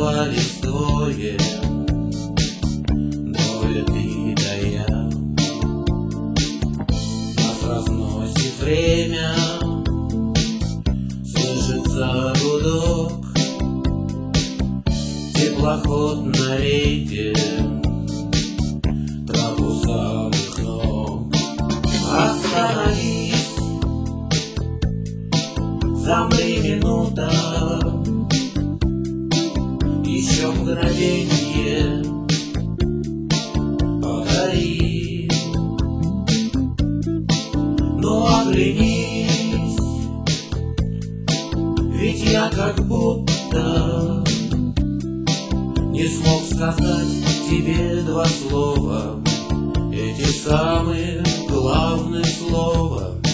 остались двое, ты да я. Нас разносит время, слышится гудок, теплоход на рейде, траву самых ног. Остановись, замри минута, еще мгновенье подари. Но оглянись, ведь я как будто не смог сказать тебе два слова, эти самые главные слова.